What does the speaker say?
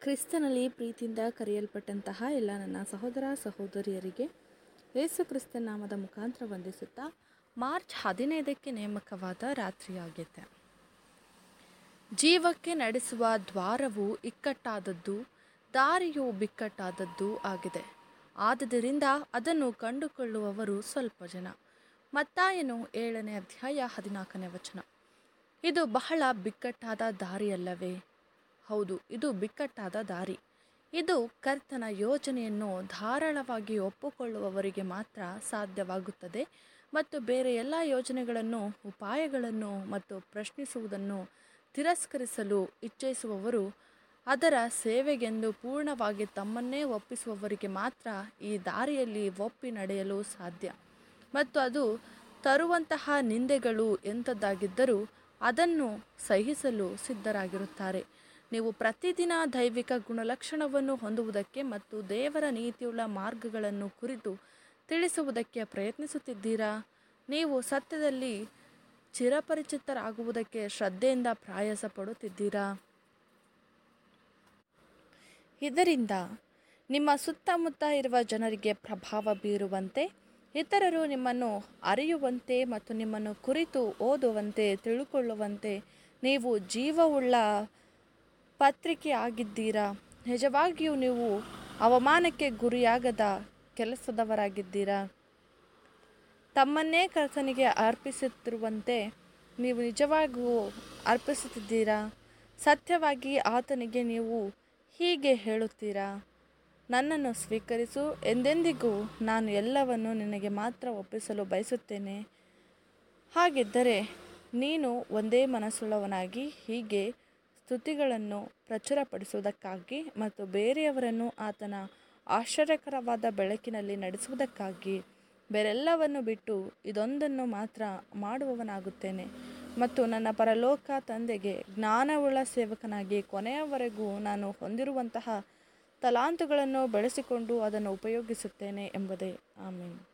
ಕ್ರಿಸ್ತನಲ್ಲಿ ಪ್ರೀತಿಯಿಂದ ಕರೆಯಲ್ಪಟ್ಟಂತಹ ಎಲ್ಲ ನನ್ನ ಸಹೋದರ ಸಹೋದರಿಯರಿಗೆ ಯೇಸು ಕ್ರಿಸ್ತನ ನಾಮದ ಮುಖಾಂತರ ವಂದಿಸುತ್ತಾ ಮಾರ್ಚ್ 15ಕ್ಕೆ ನೇಮಕವಾದ ರಾತ್ರಿಯಾಗಿದೆ. ಜೀವಕ್ಕೆ ನಡೆಸುವ ದ್ವಾರವು ಇಕ್ಕಟ್ಟಾದದ್ದು, ದಾರಿಯು ಬಿಕ್ಕಟ್ಟಾದದ್ದು ಆಗಿದೆ. ಆದುದರಿಂದ ಅದನ್ನು ಕಂಡುಕೊಳ್ಳುವವರು ಸ್ವಲ್ಪ ಜನ. ಮತ್ತಾಯನು 7ನೇ ಅಧ್ಯಾಯ 14ನೇ ವಚನ. ಇದು ಬಹಳ ಬಿಕ್ಕಟ್ಟಾದ ದಾರಿಯಲ್ಲವೇ? ಹೌದು, ಇದು ಬಿಕ್ಕಟ್ಟಾದ ದಾರಿ. ಇದು ಕರ್ತನ ಯೋಜನೆಯನ್ನು ಧಾರಾಳವಾಗಿ ಒಪ್ಪಿಕೊಳ್ಳುವವರಿಗೆ ಮಾತ್ರ ಸಾಧ್ಯವಾಗುತ್ತದೆ ಮತ್ತು ಬೇರೆ ಎಲ್ಲ ಯೋಜನೆಗಳನ್ನು, ಉಪಾಯಗಳನ್ನು ಮತ್ತು ಪ್ರಶ್ನಿಸುವುದನ್ನು ತಿರಸ್ಕರಿಸಲು ಇಚ್ಛಿಸುವವರು, ಅದರ ಸೇವೆಗೆಂದು ಪೂರ್ಣವಾಗಿ ತಮ್ಮನ್ನೇ ಒಪ್ಪಿಸುವವರಿಗೆ ಮಾತ್ರ ಈ ದಾರಿಯಲ್ಲಿ ಒಪ್ಪಿ ನಡೆಯಲು ಸಾಧ್ಯ. ಮತ್ತು ಅದು ತರುವಂತಹ ನಿಂದೆಗಳು ಎಂಥದ್ದಾಗಿದ್ದರೂ ಅದನ್ನು ಸಹಿಸಲು ಸಿದ್ಧರಾಗಿರುತ್ತಾರೆ. ನೀವು ಪ್ರತಿದಿನ ದೈವಿಕ ಗುಣಲಕ್ಷಣವನ್ನು ಹೊಂದುವುದಕ್ಕೆ ಮತ್ತು ದೇವರ ನೀತಿಯುಳ್ಳ ಮಾರ್ಗಗಳನ್ನು ಕುರಿತು ತಿಳಿಸುವುದಕ್ಕೆ ಪ್ರಯತ್ನಿಸುತ್ತಿದ್ದೀರಾ? ನೀವು ಸತ್ಯದಲ್ಲಿ ಚಿರಪರಿಚಿತರಾಗುವುದಕ್ಕೆ ಶ್ರದ್ಧೆಯಿಂದ ಪ್ರಯಾಸ ಪಡುತ್ತಿದ್ದೀರಾ? ಇದರಿಂದ ನಿಮ್ಮ ಸುತ್ತಮುತ್ತ ಇರುವ ಜನರಿಗೆ ಪ್ರಭಾವ ಬೀರುವಂತೆ, ಇತರರು ನಿಮ್ಮನ್ನು ಅರಿಯುವಂತೆ ಮತ್ತು ನಿಮ್ಮನ್ನು ಕುರಿತು ಓದುವಂತೆ, ತಿಳುಕೊಳ್ಳುವಂತೆ ನೀವು ಜೀವವುಳ್ಳ ಪತ್ರಿಕೆ ಆಗಿದ್ದೀರಾ. ನಿಜವಾಗಿಯೂ ನೀವು ಅವಮಾನಕ್ಕೆ ಗುರಿಯಾಗದ ಕೆಲಸದವರಾಗಿದ್ದೀರಾ. ತಮ್ಮನ್ನೇ ಕರ್ತನಿಗೆ ಅರ್ಪಿಸುತ್ತಿರುವಂತೆ ನೀವು ನಿಜವಾಗಿಯೂ ಅರ್ಪಿಸುತ್ತಿದ್ದೀರಾ. ಸತ್ಯವಾಗಿ ಆತನಿಗೆ ನೀವು ಹೀಗೆ ಹೇಳುತ್ತೀರಾ: ನನ್ನನ್ನು ಸ್ವೀಕರಿಸು, ಎಂದೆಂದಿಗೂ ನಾನು ಎಲ್ಲವನ್ನೂ ನಿನಗೆ ಮಾತ್ರ ಒಪ್ಪಿಸಲು ಬಯಸುತ್ತೇನೆ. ಹಾಗಿದ್ದರೆ ನೀನು ಒಂದೇ ಮನಸ್ಸುಳ್ಳವನಾಗಿ ಹೀಗೆ ಸ್ತುತಿಗಳನ್ನು ಪ್ರಚುರಪಡಿಸುವುದಕ್ಕಾಗಿ ಮತ್ತು ಬೇರೆಯವರನ್ನು ಆತನ ಆಶ್ಚರ್ಯಕರವಾದ ಬೆಳಕಿನಲ್ಲಿ ನಡೆಸುವುದಕ್ಕಾಗಿ ಬೇರೆಲ್ಲವನ್ನು ಬಿಟ್ಟು ಇದೊಂದನ್ನು ಮಾತ್ರ ಮಾಡುವವನಾಗುತ್ತೇನೆ ಮತ್ತು ನನ್ನ ಪರಲೋಕ ತಂದೆಗೆ ಜ್ಞಾನವುಳ್ಳ ಸೇವಕನಾಗಿ ಕೊನೆಯವರೆಗೂ ನಾನು ಹೊಂದಿರುವಂತಹ ತಲಾಂತುಗಳನ್ನು ಬೆಳೆಸಿಕೊಂಡು ಅದನ್ನು ಉಪಯೋಗಿಸುತ್ತೇನೆ ಎಂಬುದೇ. ಆಮೆನ್.